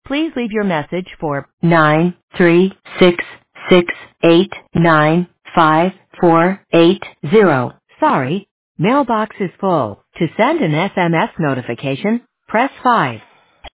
Please leave your message for 936689548. Sorry, mailbox is full. To send an SMS notification, press 5.